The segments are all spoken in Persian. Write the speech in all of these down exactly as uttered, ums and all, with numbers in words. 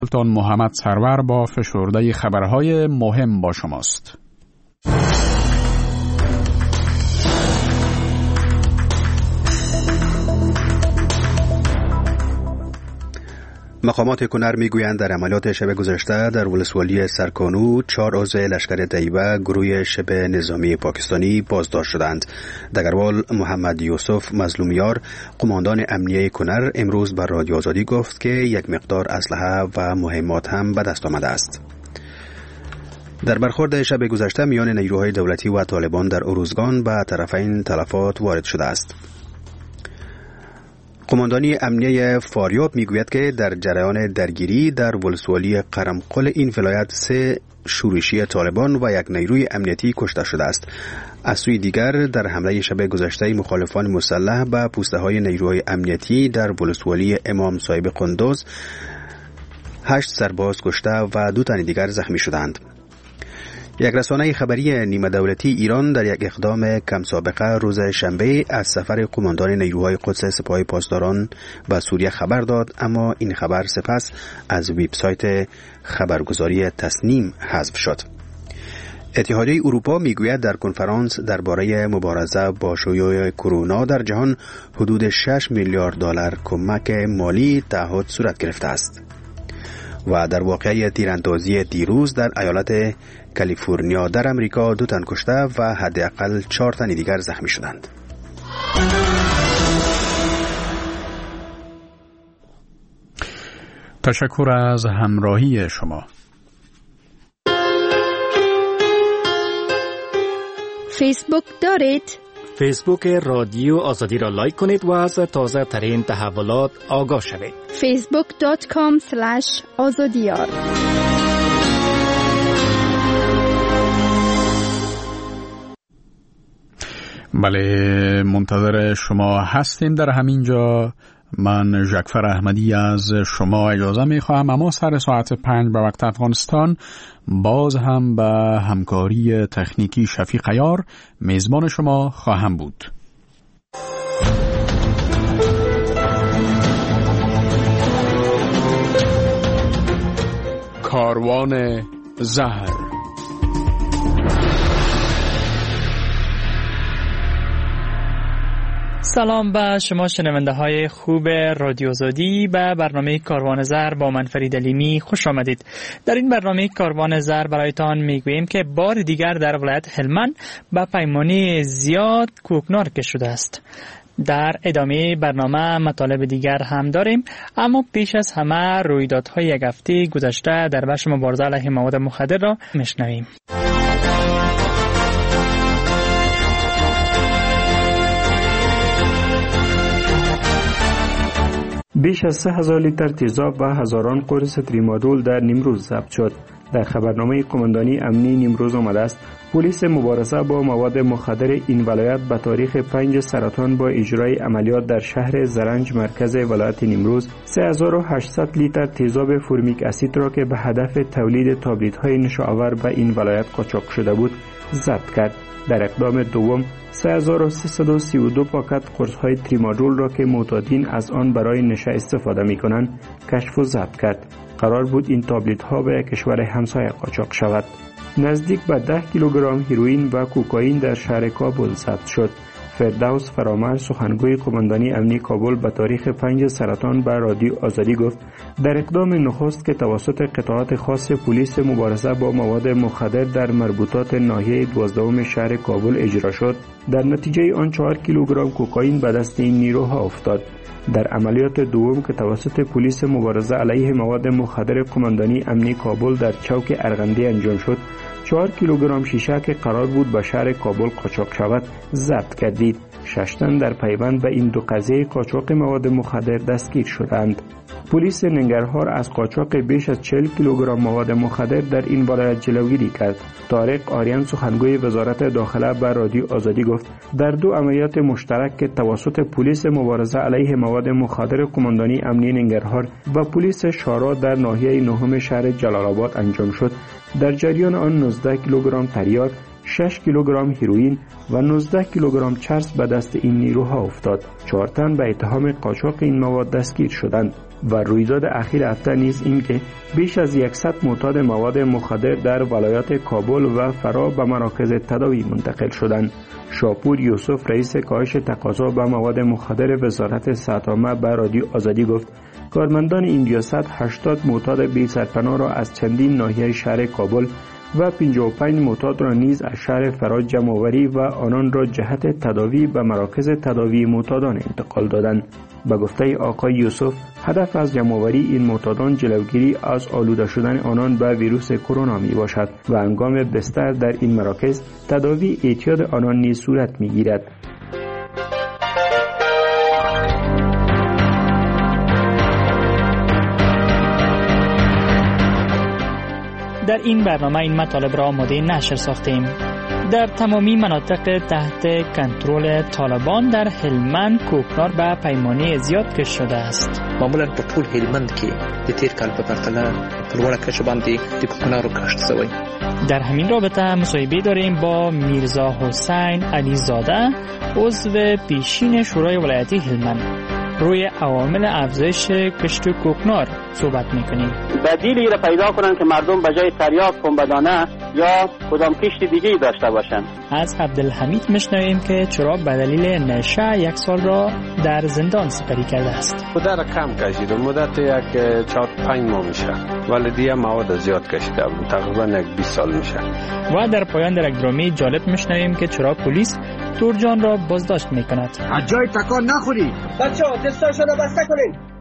سلطان محمد سرور با فشرده خبرهای مهم با شماست. مقامات کنر میگویند در عملیات شب گذشته در ولسوالی سرکانو چهار عضو لشکر طیبه گروه شبه نظامی پاکستانی بازداشت شدند. دگروال محمد یوسف مظلومیار قماندان امنیه کنر امروز بر رادیو آزادی گفت که یک مقدار اسلحه و مهمات هم به دست آمده است. در برخورد شب گذشته میان نیروهای دولتی و طالبان در اروزگان به طرفین تلفات وارد شده است. قماندانی امنیه فاریاب میگوید که در جریان درگیری در ولسوالی قرمقل این ولایت سه شورشی طالبان و یک نیروی امنیتی کشته شده است. از سوی دیگر در حمله شب گذشته مخالفان مسلح به پوسته های نیروهای امنیتی در ولسوالی امام صاحب قندوز هشت سرباز کشته و دو تن دیگر زخمی شدند. یک رسانه خبری نیمه دولتی ایران در یک اقدام کم سابقه روز شنبه از سفر قماندان نیروهای قدس سپاه پاسداران به سوریه خبر داد، اما این خبر سپس از وبسایت خبرگزاری تسنیم حذف شد. اتحادیه اروپا میگوید در کنفرانس درباره مبارزه با شیوع کرونا در جهان حدود شش میلیارد دلار کمک مالی تعهد صورت گرفته است. و در واقعه تیراندازی دیروز در ایالت کالیفرنیا در امریکا دو تن کشته و حداقل چهار تن دیگر زخمی شدند. تشکر از همراهی شما. فیسبوک دارید؟ فیسبوک رادیو آزادی را لایک کنید و از تازه ترین تحولات آگاه شوید. فیسبوک دات کام اسلش آزادیار. بله، منتظر شما هستیم در همینجا. من جعفر احمدی از شما اجازه می خواهم، اما سر ساعت پنج به وقت افغانستان باز هم به همکاری تکنیکی شفیق عیار میزبان شما خواهم بود. کاروان زهر. سلام به شما شنونده های خوب رادیو آزادی. به برنامه کاروان زر با من فرید علیمی خوش آمدید. در این برنامه کاروان زر برایتان میگوییم که بار دیگر در ولایت هلمند به پیمانی زیاد کوکنار شده است. در ادامه برنامه مطالب دیگر هم داریم، اما پیش از همه رویدادهای یک هفته گذشته در بخش مبارزه علیه مواد مخدر را میشنویم. بیش از سه هزار لیتر تیزاب و هزاران قرص تریمادول در نیمروز ضبط شد. در خبرنامه قماندانی امنی نیمروز آمده است پلیس مبارزه با مواد مخدر این ولایت به تاریخ پنج سرطان با اجرای عملیات در شهر زرنج مرکز ولایت نیمروز سه هزار و هشتصد لیتر تیزاب فرمیک اسید را که به هدف تولید تابلت‌های نشاور به این ولایت قاچاق شده بود ضبط کرد. در اقدام دوم سه هزار و سیصد و سی و دو پاکت قرص‌های تریمادول را که معتادین از آن برای نشه استفاده می‌کنند کشف و ضبط کرد. قرار بود این تابلت‌ها به کشور همسایه قاچاق شود. نزدیک به ده کیلوگرم هیروئین و کوکائین در شهر کابل ضبط شد. فردوس فرامرد سخنگوی قماندانی امنی کابل به تاریخ پنج سرطان به رادیو آزادی گفت در اقدام نخست که توسط قطعات خاص پلیس مبارزه با مواد مخدر در مربوطات ناحیه دوازدهم شهر کابل اجرا شد، در نتیجه آن چهار کیلوگرم کوکائین به دست این نیروها افتاد. در عملیات دوم که توسط پلیس مبارزه علیه مواد مخدر قماندانی امنی کابل در چوک ارغندی انجام شد، چهار کیلوگرم شیشه که قرار بود به شهر کابل قاچاق شود ضبط کردید. شش تن در پیوند به این دو قضیه قاچاق مواد مخدر دستگیر شدند. پلیس ننگرهار از قاچاق بیش از چهل کیلوگرم مواد مخدر در این ولایت جلوگیری کرد. طارق آریان سخنگوی وزارت داخله به رادیو آزادی گفت در دو عملیات مشترک که توسط پلیس مبارزه علیه مواد مخدر قماندانی امنی ننگرهار و پلیس شارا در ناحیه نهم شهر جلال آباد انجام شد، در جریان آن نوزده کیلوگرم تریاک، شش کیلوگرم هیروئین و نوزده کیلوگرم چرس به دست این نیروها افتاد. چهار تن به اتهام قاچاق این مواد دستگیر شدند و رویداد اخیر هفته نیز این که بیش از صد معتاد مواد مخدر در ولایات کابل و فرا به مراکز تداوی منتقل شدند. شاپور یوسف رئیس کاهش تقاضا به مواد مخدر وزارت صحت عامه به رادیو آزادی گفت کارمندان این ریاست هشتاد معتاد بی سرپناه را از چندین ناحیه شهر کابل و پنجاه و پنج معتاد را نیز از شهر فرا جمع آوری و آنان را جهت تداوی به مراکز تداوی معتادان انتقال دادند. به گفته آقای یوسف هدف از جمع آوری این معتادان جلوگیری از آلوده شدن آنان به ویروس کرونا می باشد و هنگام بستر در این مراکز تداوی اعتیاد آنان نیز صورت می گیرد. در این برنامه این مطالب را آماده نشر ساختیم. در تمامی مناطق تحت کنترل طالبان در هلمند کوکنار به پیمانه زیاد کش شده است. معمولا په ټول هلمند کې د تیر کال په پرتله په لوړه کچه باندې د کوکنارو کښت شوی. در همین رابطه مصاحبه داریم با میرزا حسین علیزاده عضو پیشین شورای ولایتی هلمند. روی عوامل افزایش کشت کوکنار صحبت میکنیم. بدیلی را پیدا کنن که مردم به جای تریاک پنبه‌دانه یا کدام کشت دیگه‌ای داشته باشند. از عبدالحمید میشنویم که چرا به دلیل نشه یک سال را در زندان سپری کرده است. مدت کم کشیده، مدت یک چهار پنج ماه میشه، ولی دیگه مواد زیاد کشیده، تقریبا یک بیست سال میشه. و در پایان در یک درامی جالب میشنویم که چرا پلیس تورجان را بازداشت میکند. از جای تکان نخوری. بچه‌ها دستاشو رو بسته کنین.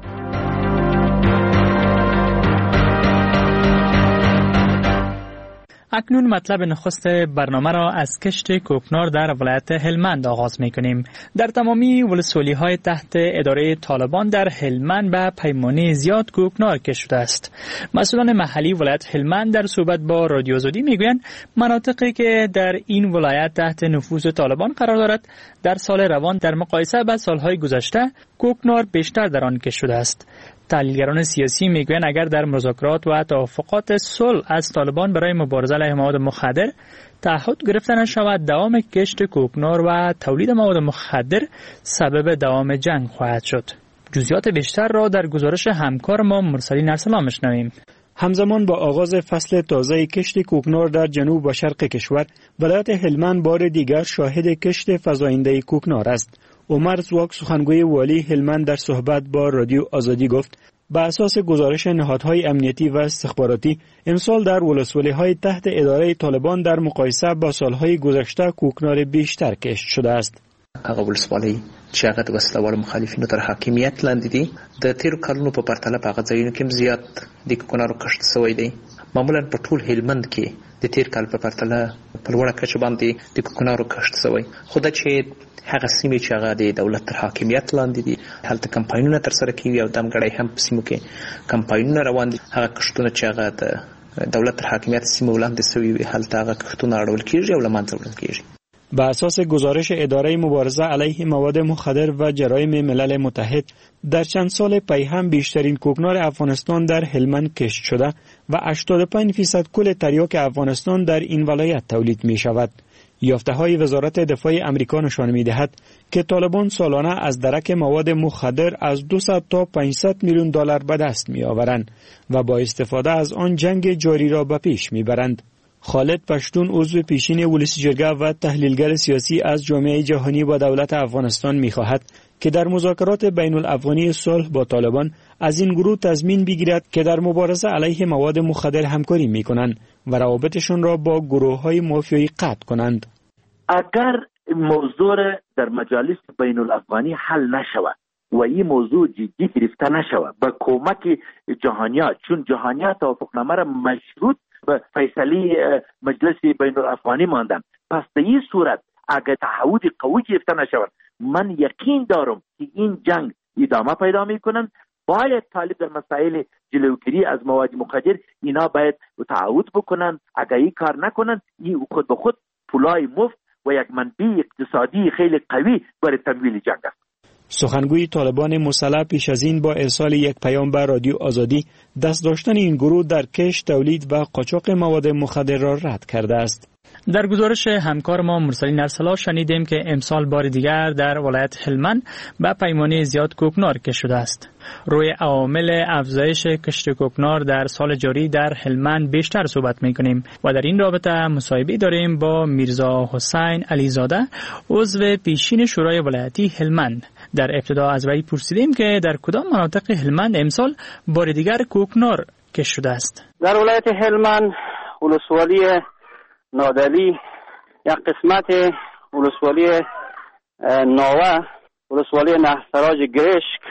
اکنون مطلب نخست برنامه را از کشت کوکنار در ولایت هلمند آغاز می‌کنیم. در تمامی ولسوالی‌های تحت اداره طالبان در هلمند به پیمانه زیاد کوکنار کشت شده است. مسئولان محلی ولایت هلمند در صحبت با رادیو آزادی میگویند مناطقی که در این ولایت تحت نفوذ طالبان قرار دارد در سال روان در مقایسه با سالهای گذشته کوکنار بیشتر در آن کشت شده است. تحلیلگران سیاسی میگویند اگر در مذاکرات و توافقات صلح از طالبان برای مبارزه علیه مواد مخدر تعهد گرفته نشود، دوام کشت کوکنار و تولید مواد مخدر سبب دوام جنگ خواهد شد. جزئیات بیشتر را در گزارش همکار ما مرسلین ارسلان میشنویم. همزمان با آغاز فصل تازه کشت کوکنار در جنوب و شرق کشور، ولایت هلمند بار دیگر شاهد کشت فزاینده کوکنار است. عمر زواک سخنگوی والی هلمند در صحبت با رادیو آزادی گفت به اساس گزارش نهادهای امنیتی و استخباراتی امسال در ولسوالی‌های تحت اداره طالبان در مقایسه با سالهای گذشته کوکنار بیشتر کشت شده است. هغه ولسوالۍ چې هغه د وسلوال مخالفینو تر حاکمیت لاندې دي د تیرو کلونو په پرتله په هغه ځایونو کې زیات د کوکنارو کښت شوی دی. معمولا په ټول هلمند کې د تیر کال په پرتله په لوړه کچه باندې د کوکنارو کښت شوی. خو دا چې هغه سیمې چې هغه د دولت تر حاکمیت لاندې دي هلته کمپاینونه ترسره کیږي او دمګړی هم په سیمو کې کمپاینونه روان دي. هغه کښتونه چې هغه د دولت تر حاکمیت سیمو وړاندې شوي وي هلته هغه کښتونه اړول کیږي او له منځه وړل کیږي. بر اساس گزارش اداره مبارزه علیه مواد مخدر و جرایم ملل متحد در چند سال پی هم بیشترین کوکنار افغانستان در هلمند کشت شده و هشتاد و پنج درصد کل تریاک افغانستان در این ولایت تولید می شود. یافته‌های وزارت دفاع آمریکا نشان می‌دهد که طالبان سالانه از درک مواد مخدر از دویست تا پانصد میلیون دلار به دست می‌آورند و با استفاده از آن جنگ جاری را به پیش می‌برند. خالد پشتون عضو پیشین ولسی جرگه و تحلیلگر سیاسی از جامعه جهانی و دولت افغانستان می‌خواهد که در مذاکرات بین الافغانی صلح با طالبان از این گروه تضمین بگیرد که در مبارزه علیه مواد مخدر همکاری می‌کنند و روابطشان را با گروه‌های مافیایی قطع کنند. اگر موضوع در مجالس بین الافغانی حل نشود و این موضوع جدی گرفته نشود به کمک جهانیات، چون جهانیات توافقنامه را مشروط به فیصله مجلس بین الافغانی ماندن، پس در این صورت اگر تعهد قوی گرفته نشود من یقین دارم که این جنگ ادامه پیدا میکنن. باید طالب در مسائل جلوگیری از مواد مخدر اینا باید تعهد بکنن. اگر این کار نکنن این خود به خود پولای مفت و یک منبع اقتصادی خیلی قوی برای تمویل جنگ است. سخنگوی طالبان مسلح پیش از این با ارسال یک پیام به رادیو آزادی دست داشتن این گروه در کشت، تولید و قاچاق مواد مخدر را رد کرده است. در گزارش همکار ما مرسلین ارسلا شنیدیم که امسال بار دیگر در ولایت هلمند به پیمانه زیاد کوکنار کشته شده است. روی عوامل افزایش کشت کوکنار در سال جاری در هلمند بیشتر صحبت می‌کنیم و در این رابطه مصاحبه داریم با میرزا حسین علیزاده، عضو پیشین شورای ولایتی هلمند. در ابتدا از وی پرسیدیم که در کدام مناطق هلمند امسال بار دیگر کوکنار کشته شده است. در ولایت هلمند ولسوالی نادلی، یک قسمت ولسوالی ناوه، ولسوالی نهسراج گرشک،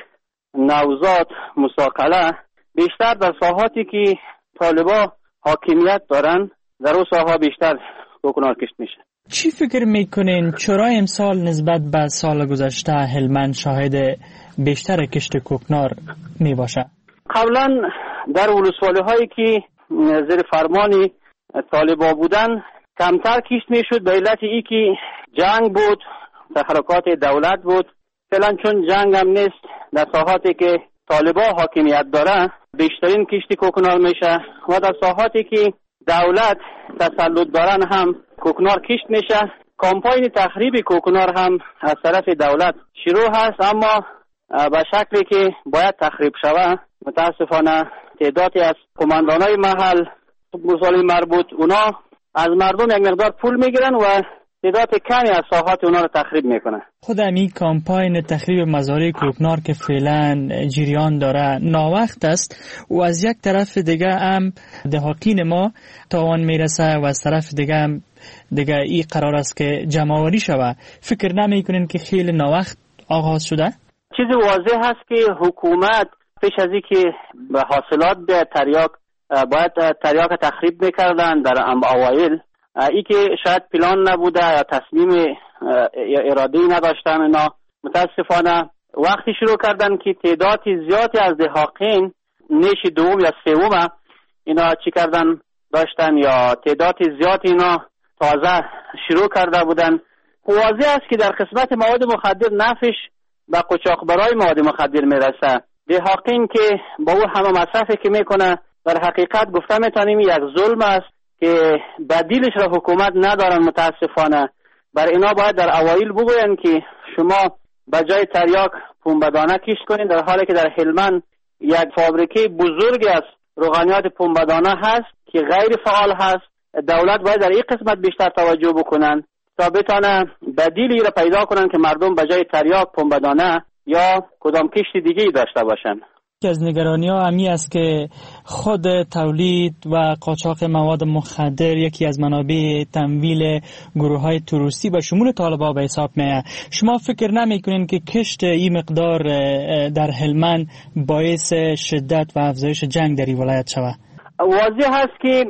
نوزاد، مساقله، بیشتر در ساحاتی که طالبا حاکمیت دارن در اون ساحا بیشتر کوکنار کشت میشه. چی فکر میکنین چرا امسال نسبت به سال گذشته هلمند شاهد بیشتر کشت کوکنار میباشه؟ قبلا در ولسوالی هایی که زیر فرمانی طالبا بودن کمتر کشت میشد به علت ای که جنگ بود، تحرکات دولت بود. فعلا چون جنگ هم نیست، در ساحاتی که طالبا حاکمیت داره بیشترین کشت کوکنار میشه و در ساحاتی که دولت تسلط دارن هم کوکنار کشت میشه. کامپاین تخریب کوکنار هم از طرف دولت شروع هست، اما به شکلی که باید تخریب شوه. متاسفانه تعدادی از قماندانای محل مسائل مربوط اونا از مردم یک مقدار پول میگیرن و تعداد کمی از ساحات اونا رو تخریب میکنن. خود همین کامپاین تخریب مزارع کوکنار که فعلا جریان داره ناوقت است و از یک طرف دیگه هم دهاقین ما تاوان میرسه و از طرف دیگه هم دیگه این قرار است که جمع‌آوری شوه. فکر نمیکنین که خیلی ناوقت آغاز شده؟ چیزی واضح هست که حکومت پیش از این که به حاصلات به تریاک باید تریاک تخریب میکردن در اوایل، ای که شاید پلان نبوده یا تصمیم یا اراده‌ای نداشتن، اینا متاسفانه وقتی شروع کردن که تعدادی زیادی از دهاقین نیش دوم یا سوم اینا چی کردن داشتن یا تعدادی زیادی اینا تازه شروع کرده بودن. واضح است که در قسمت مواد مخدر نفعش به قاچاقبرای مواد مخدر میرسه. دهاقین که با او همه مصرفی که میکنه در حقیقت گفته میتونیم یک ظلم است که بدیلش را حکومت ندارن. متاسفانه بر اینا باید در اوایل بگوین که شما به جای تریاک پنبه‌دانه کشت کنین، در حالی که در هلمند یک فابریکه بزرگی از روغنیات پنبه‌دانه هست که غیر فعال هست. دولت باید در این قسمت بیشتر توجه بکنن تا بتانه بدیلی را پیدا کنن که مردم به جای تریاک پنبه‌دانه یا کدام کشت دیگه‌ای داشته باشن. یکی از نگرانی‌ها همی است که خود تولید و قاچاق مواد مخدر یکی از منابع تمویل گروه‌های تروریستی به شمول طالبان به حساب میاد. شما فکر نمی‌کنین که کشت این مقدار در هلمند باعث شدت و افزایش جنگ در این ولایت شود؟ واضح هست که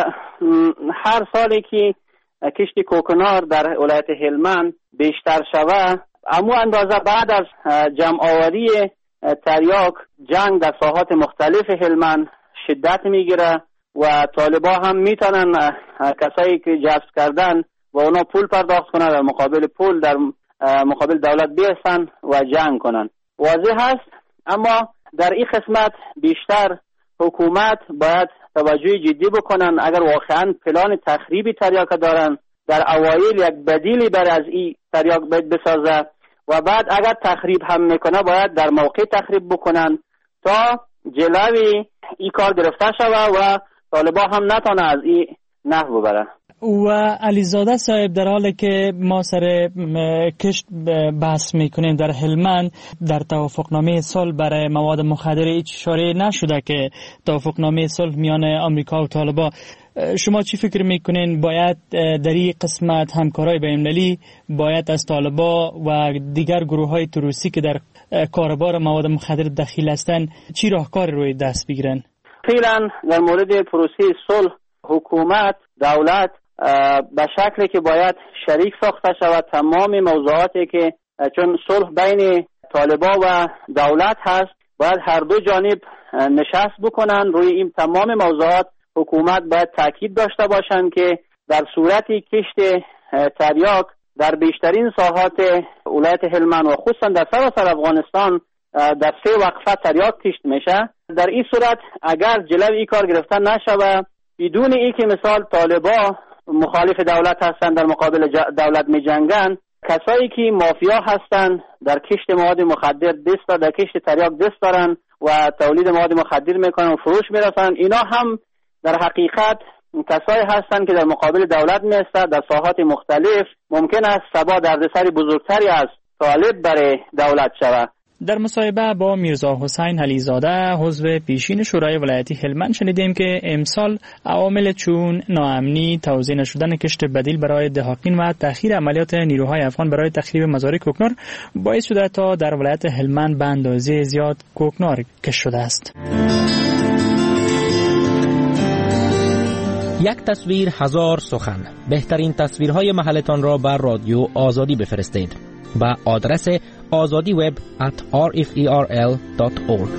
هر سالی که کشت کوکنار در ولایت هلمند بیشتر شود، اما اندازه بعد از جمع‌آوری تریاک جنگ در ساحات مختلف هلمند شدت میگیره و طالبا هم میتونن کسایی که جذب کردن و اونا پول پرداخت کنن، در مقابل پول در مقابل دولت بیستن و جنگ کنن. واضح هست، اما در این قسمت بیشتر حکومت باید توجه جدی بکنن. اگر واقعا پلان تخریب تریاک دارن، در اوایل یک بدیلی بر از این تریاک باید بسازه و بعد اگر تخریب هم میکنه باید در موقع تخریب بکنن تا جلوی این کار گرفته شود و طالبا هم نتونه از این نحو ببره. و علیزاده صاحب، در حالی که ما سر کشت بحث میکنیم در هلمند، در توافقنامه صلح برای مواد مخدر هیچ اشاره نشده که توافقنامه صلح میان آمریکا و طالبان. شما چی فکر میکنین باید در این قسمت همکارای بین‌المللی باید از طالبان و دیگر گروه های تروریستی که در کاربار مواد مخدر دخیل هستند چی راهکار روی دست بگیرن؟ فعلا در مورد پروسه صلح حکومت دولت به شکلی که باید شریک ساخته شود تمام موضوعاتی که چون صلح بین طالبان و دولت هست باید هر دو جانب نشست بکنن روی این تمام موضوعات. حکومت باید تاکید داشته باشند که در صورتی کشت تریاک در بیشترین ساحات ولایت هلمند و خصوصا در سراسر افغانستان در سه وقفه تریاک کشت میشه، در این صورت اگر جلوی این کار گرفته نشود بدون ای که مثال طالبا مخالف دولت هستند در مقابل دولت می جنگند، کسایی که مافیا هستند در کشت مواد مخدر دست دارن، در کشت تریاک دست دارن و تولید مواد مخدر میکنن و فروش میرسن، اینا هم در حقیقت کسایی هستند که در مقابل دولت میستند در ساحات مختلف. ممکن است سبا دردسر بزرگتری از طالب برای دولت شود. در مصاحبه با میرزا حسین علیزاده عضو پیشین شورای ولایتی هلمند شنیدیم که امسال عوامل چون ناامنی، توزیع نشدن کشت بدیل برای دهاقین و تأخیر عملیات نیروهای افغان برای تخریب مزارع کوکنار باعث شده تا در ولایت هلمند به اندازه زیاد کوکنار کشت شده است. یک تصویر هزار سخن. بهترین تصویرهای محلتان را بر رادیو آزادی بفرستید با آدرس azadi web at r f e r l dot org.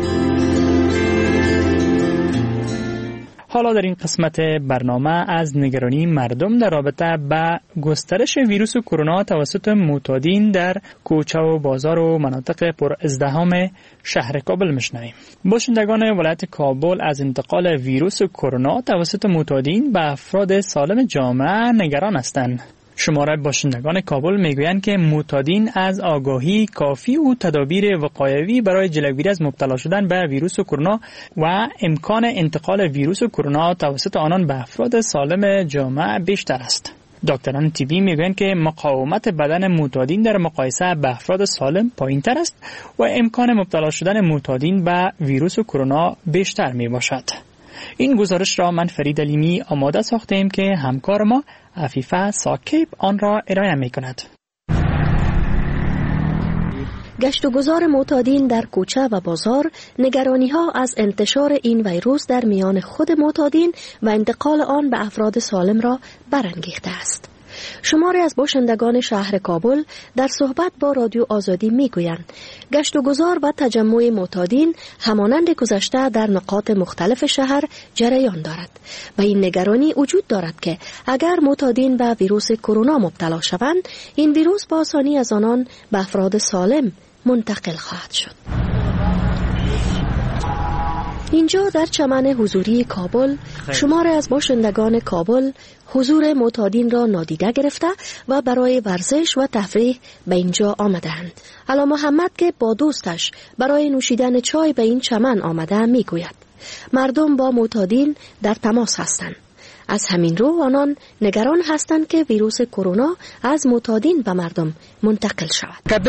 حالا در این قسمت برنامه از نگرانی مردم در رابطه با گسترش ویروس کرونا توسط معتادین در کوچه و بازار و مناطق پر ازدحام شهر کابل میشنویم. باشندگان ولایت کابل از انتقال ویروس کرونا توسط معتادین به افراد سالم جامعه نگران هستند. شماره باشندگان کابل میگویند که معتادین از آگاهی کافی و تدابیر وقایوی برای جلوگیری از مبتلا شدن به ویروس کرونا و امکان انتقال ویروس کرونا توسط آنان به افراد سالم جامعه بیشتر است. دکتران طبی میگویند که مقاومت بدن معتادین در مقایسه با افراد سالم پایین‌تر است و امکان مبتلا شدن معتادین به ویروس کرونا بیشتر میباشد. این گزارش را من فرید علیمی آماده ساختیم که همکار ما عفیفه ساکب آن را ارائه می کند. گشت و گذار معتادین در کوچه و بازار نگرانی ها از انتشار این ویروس در میان خود معتادین و انتقال آن به افراد سالم را برانگیخته است. شماری از باشندگان شهر کابل در صحبت با رادیو آزادی میگویند گشت و گذار و تجمع معتادین همانند گذشته در نقاط مختلف شهر جریان دارد و این نگرانی وجود دارد که اگر معتادین به ویروس کرونا مبتلا شوند، این ویروس با آسانی از آنان به افراد سالم منتقل خواهد شد. اینجا در چمن حضوری کابل شمار از باشندگان کابل حضور معتادین را نادیده گرفته و برای ورزش و تفریح به اینجا آمدند. علا محمد که با دوستش برای نوشیدن چای به این چمن آمده میگوید مردم با معتادین در تماس هستند. از همین رو آنان نگران هستند که ویروس کرونا از معتادین به مردم منتقل شود.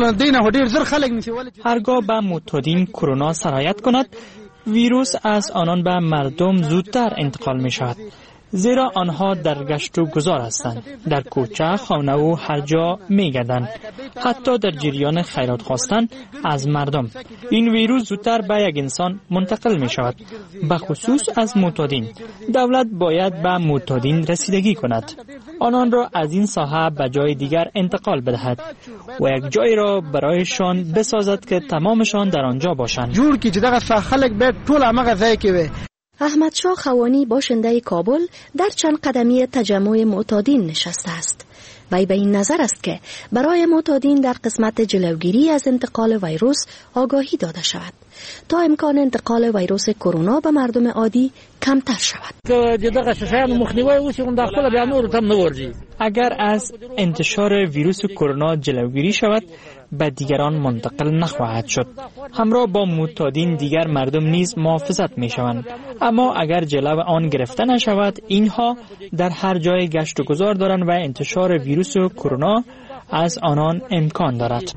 هرگاه به معتادین کرونا سرایت کند، ویروس از آنان به مردم زودتر انتقال می شود، زیرا آنها در گشت و گذار هستند، در کوچه، خانه و هر جا می گردند، حتی در جریان خیرات خواستن از مردم. این ویروس زودتر به یک انسان منتقل می شود، به خصوص از معتادین. دولت باید به معتادین رسیدگی کند، آنان را از این ساحه به جای دیگر انتقال بدهد و یک جای را برایشان بسازد که تمامشان در آنجا باشند. جور کی چې دغه خلک به ټول هغه ځای کې وي. احمد شاه خوانی باشنده کابل در چند قدمی تجمع معتادین نشسته است. وی به این نظر است که برای معتادین در قسمت جلوگیری از انتقال ویروس آگاهی داده شود تا امکان انتقال ویروس کرونا به مردم عادی کمتر شود. اگر از انتشار ویروس کرونا جلوگیری شود، به دیگران منتقل نخواهد شد. همراه با معتادین دیگر مردم نیز محافظت می شوند. اما اگر جلو آن گرفته نشود، اینها در هر جای گشت و گذار دارند و انتشار ویروس کرونا از آنان امکان دارد.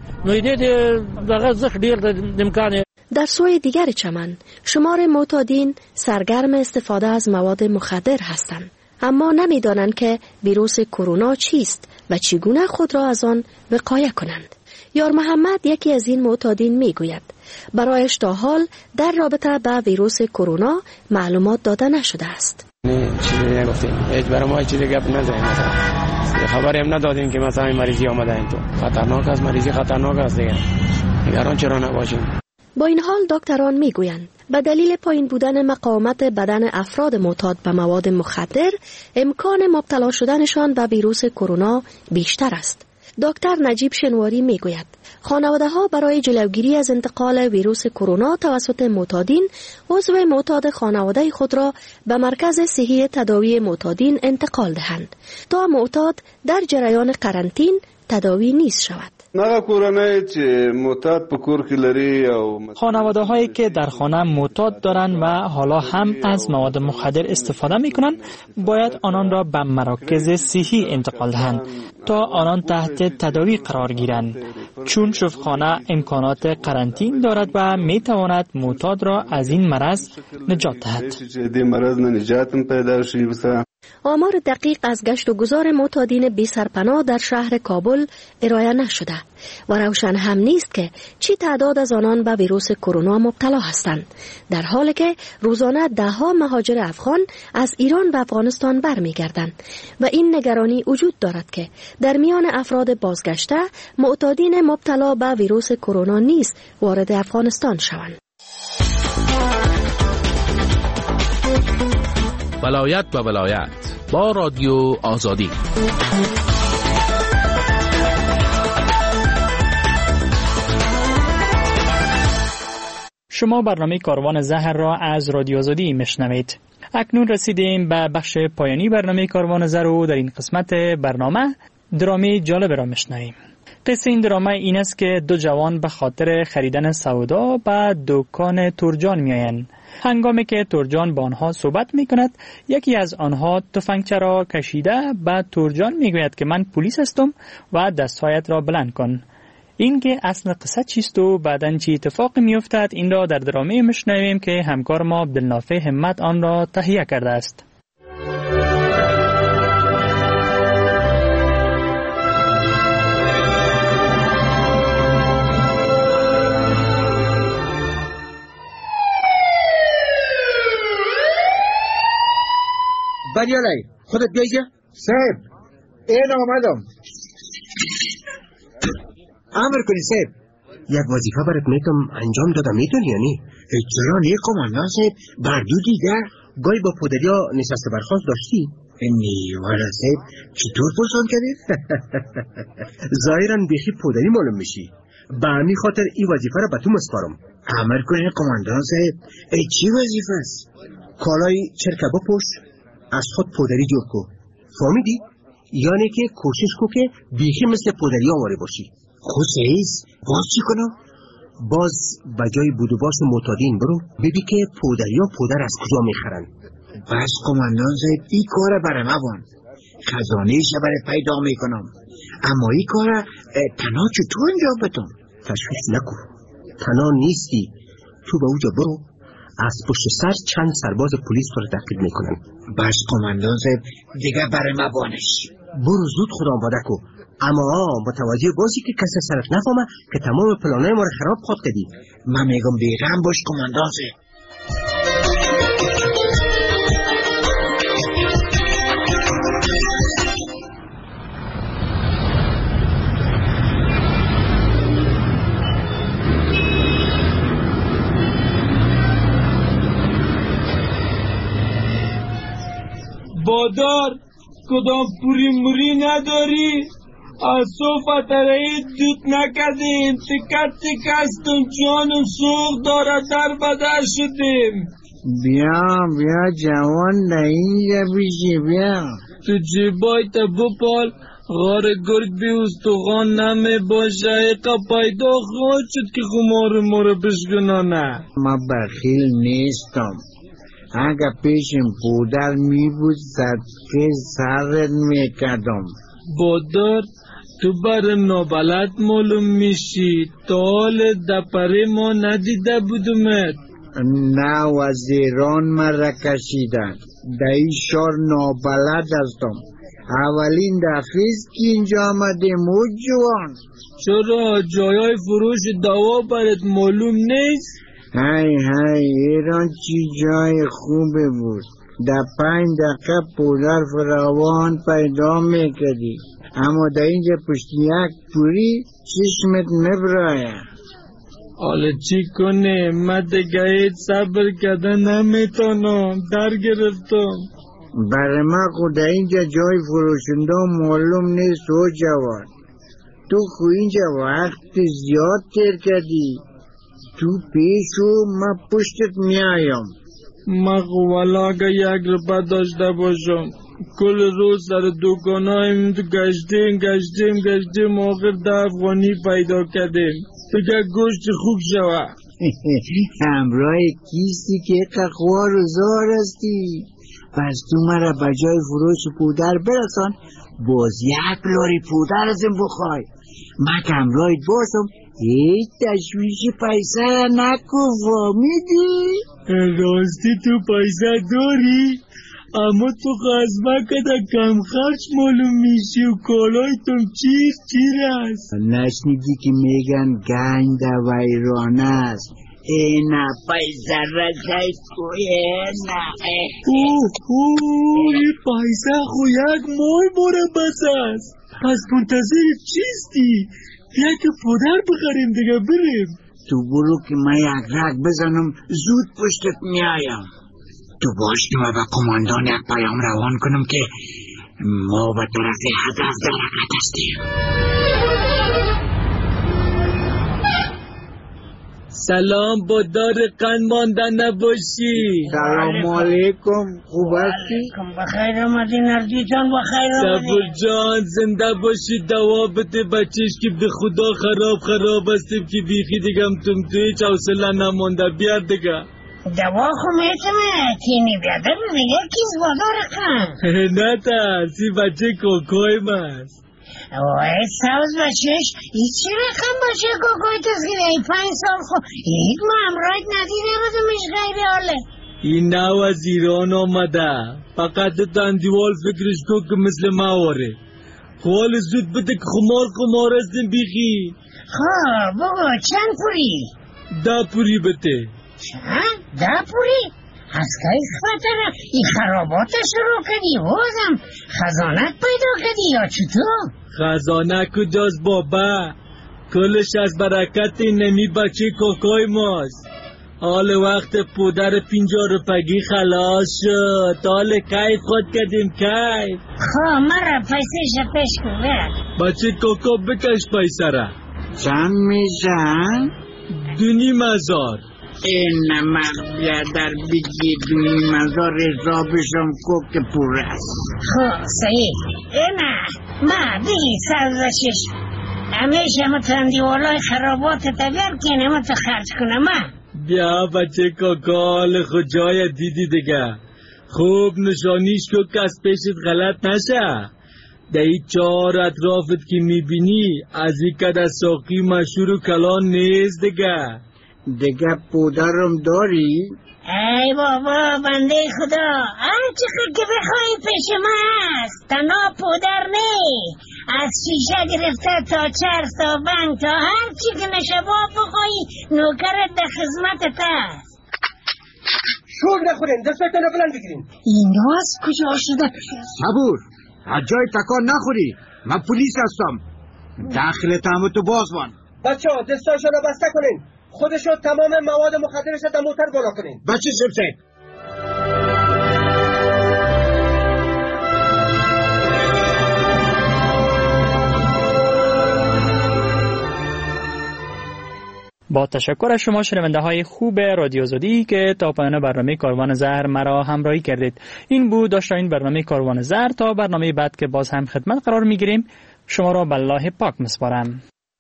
در سوی دیگر چمن شمار معتادین سرگرم استفاده از مواد مخدر هستند، اما نمی‌دانند که ویروس کرونا چیست و چگونه خود را از آن وقایه کنند. یار محمد یکی از این معتادین میگوید برایش تا حال در رابطه با ویروس کرونا معلومات داده نشده است. نه چیزی نگفتیم، هیچ برای ما چیزی گپ نزدیم، مثلا خبری هم ندادیم که مثلا این مریضی آمده این تو. خطرناک است، مریضی خطرناک است دیگه. نگران چرا نباشیم؟ با این حال دکتران میگویند به دلیل پایین بودن مقاومت بدن افراد معتاد به مواد مخدر، امکان مبتلا شدنشان به ویروس کرونا بیشتر است. دکتر نجیب شنواری می گوید خانواده ها برای جلوگیری از انتقال ویروس کرونا توسط معتادین عضو معتاد خانواده خود را به مرکز صحی تداوی معتادین انتقال دهند تا معتاد در جریان قرنطین تداوی نیست شود. خانواده هایی که در خانه معتاد دارند و حالا هم از مواد مخدر استفاده می کنند باید آنان را به مراکز صحی انتقال دهند تا آنان تحت تداوی قرار گیرند، چون شفاخانه امکانات قرنطین دارد و می تواند معتاد را از این مرض نجات دهد. آمار دقیق از گشت و گذار معتادین بی سرپناه در شهر کابل ارائه نشده و روشن هم نیست که چی تعداد از آنان به ویروس کرونا مبتلا هستند، در حالی که روزانه ده ها مهاجر افغان از ایران و افغانستان برمیگردند و این نگرانی وجود دارد که در میان افراد بازگشته معتادین مبتلا به ویروس کرونا نیز وارد افغانستان شوند. ولایت و ولایت با رادیو آزادی. شما برنامه کاروان زهر را از رادیو آزادی میشنوید. اکنون رسیدیم به بخش پایانی برنامه کاروان زهر و در این قسمت برنامه درامی جالب را میشنویم. قصه این درامه این است که دو جوان به خاطر خریدن سودا به دکان ترجان میآیند. هنگامی که ترجان با آنها صحبت میکند، یکی از آنها تفنگچه را کشیده به ترجان میگوید که من پلیس هستم و دستهایت را بلند کن. این که اصل قصه چیست و بعداً چی اتفاقی میافتد این را در درامه میشنویم که همکار ما عبدالنافع همت آن را تهیه کرده است. بریالای خودت بیایجا صاحب این آمدم. امر کنی صاحب. یک وظیفه برات میتونم انجام دادم، میتونی یا نی؟ چرا نی کماندان صاحب؟ بر دو دیگر گاهی با پدریا نشسته برخواست داشتی؟ نی والا صاحب چطور پرسان کردی؟ ظاهرا بیخی پدری معلوم میشی، به همین خاطر این وظیفه را به تو مسپارم. امر کنی کماندان صاحب. ای چی وظیفه است؟ کالای چرکه بپوش، از خود پودری جور کو، فهمیدی؟ یعنی که کوشش کو که بیخی مثل پودری آواره باشی. خوش ایست. باز چی کنم؟ باز بجای بودوباس معتادین برو ببی که پودری ها پودر از کجا میخرن. بس کماندان زید این کار برای موان خزانهش برای پیدا میکنم، اما این کار تنها چطور انجام بدم؟ تشویش نکن، تنها نیستی. تو به اوجا برو، از پشت سر چند سرباز پلیس رو تعقیب میکنن. بس کماندان صاحب دیگه برای ما بانش. برو زود خدا آماده کو، اما متوجه باشی که کسی سرت نفهمه که تمام پلانای ما رو خراب خود کردی. من میگم بیغم باش کماندان صاحب. بادار کدام پوری موری نداری؟ از صوفت رایی دوت نکردیم، تکت تکستون جانم سوخ داره در بدر شدیم. بیا بیا جوان نینجا بیشی بیا. تو جیبای تا بپال غار گرگ بی استخوان نمی باشه. ایقا پیدا خواهد شد که خمار مورا بشگنانه. ما بخیل نیستم، اگه پیشم پودر می بود صدقه سرت می کردم. بادار تو بر نابلد معلوم میشی، تا حال دپره ما ندیده بودمت. نه وزیران مرا کشیدن، در این شار نابلد هستم. اولین دفعیست که اینجا آمدیم او جوان. چرا جایای فروش دوا برات معلوم نیست؟ های های ایران چی جای خوبه بود، در پنج دقیقه پودر فراوان پیدا میکردی، اما در اینجا پشت یک پوری چشمت نبرایه. حالا چی کنه؟ من دیگه صبر کردن نمیتونم، در گرفتم. برای من خود در اینجا جای فروشنده معلوم نیست او جوان. تو خو اینجا وقت زیاد تیر کردی. تو پیشو من پشتت میایم. من خو والا اگه یک روپه داشته باشم کل روز سر دکانایم گشتیم گشتیم گشتیم آخر ده افغانی پیدا کردیم. بگه گوشت خوب شوه. همراه کیستی که قخوار و زار هستی. پس تو مرا بجای فروش پودر برسان باز یک لاری پودر ازم بخوای. من که همراهت باشم هیچ تشویش پیسه نکو فامیدی؟ راستی تو پیسه داری؟ اما تو خزمه کده کم خرچ معلوم میشی و کالایتون چیر چیر است. نشنیدی که میگن گنج در ویرانه است. اینا پیسه رسای کوی اینا. اوه اوه این پیسه خو یک مای باره بس است. پس منتظر چیستی؟ بیا که پودر بخریم دیگه بریم. تو برو که من یک رگ بزنم زود پشتت میایم. تو باش که من به کماندان یک پیام روان کنم که ما به طرف هدف در حرکت هستیم. سلام با دار قند مانده نباشی. سلام علیکم، خوب هستی؟ بخیر آمدی نردی جان، بخیر آمدی. صبر جان زنده باشی. دوا بده بچهش که به خدا خراب خراب هستیم که بیخی دیگم تم توی چه حوصله نمانده. بیار دیگه دوا خو میتمه تینی بیاده دیگه کیز بادار کن. نه ترسی بچه کوکوی ماست. وای سوز بچهش ای چی رقم بچه کوکوی تسگیره ای پنج سال خو هیچ ما امرایت ندیده بودمش غیری حاله. این نو از ایران آمده فقط دندیوال فکرش کو که مثل ما واره. خوال زود بده که خمار خمار هستیم بیخی. خواه بگو چند پوری؟ ده پوری بده. چند؟ ده پوری؟ از که خطره ای خرابات شروع کردی بازم خزانت پیدا کردی یا چطور؟ خزانه کجاست بابا؟ کلش از برکت نمی بچه کوکوی ماست. حال وقت پودر پینجا روپگی خلاص شد. حال کیف خود کردیم کیف. خواه مرا پیسه شپش کن بر بچه کوکو بکش پیسه را. چند میشن؟ دونی مزار. این نمک بیادر بگی دونی مزار حسابشم کو که پور است. خواه صحیح اینا ما بگی سرزشش همیشه متندی والای خرابات تبیر که نمتو خرج کنم ما. بیا بچه کاکال خود جای دیدی دیگه. خوب نشانیش که کس پیشت غلط نشه. در این چهار اطرافت که میبینی از این که در ساقی مشهور و کلان نیست دیگه. دیگه پودرم داری؟ ای بابا بنده خدا هر چقدر که بخوایی پیش ما هست. تنها پودر نی از شیشه گرفته تا چرس تا بنگ تا هر چی که نشباب بخوایی نوکرت در خدمتت هست. شور نخورین دستتون رو بلند بگیرین. این راز کجا شده؟ صبور از جای تکان نخوری. من پلیس هستم. داخل تهمتو باز بان. بچه ها دستاشو رو بسته کنین. خودشو تمام مواد مخدرش در موتر بالا کنین. بچه سبسه با تشکر از شما شنونده های خوب رادیو آزادی که تا پایان برنامه کاروان زر مرا همراهی کردید. این بود داشته این برنامه کاروان زر. تا برنامه بعد که باز هم خدمت قرار میگیریم شما را به الله پاک مسپارم.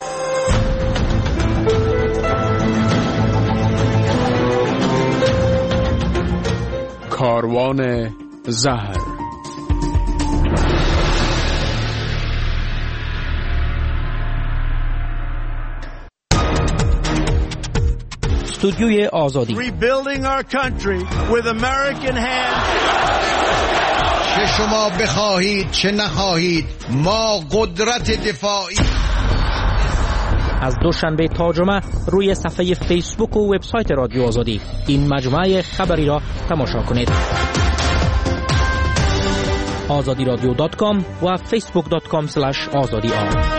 کاروان زهر. استودیوی آزادی. Rebuilding our country with American hands. چه شما بخواهید چه نخواهید ما قدرت دفاعی. از دوشنبه تا جمعه روی صفحه فیسبوک و وبسایت رادیو آزادی این مجموعه خبری را تماشا کنید. آزادی رادیو دات کام و فیسبوک دات کام اسلش آزادی آر.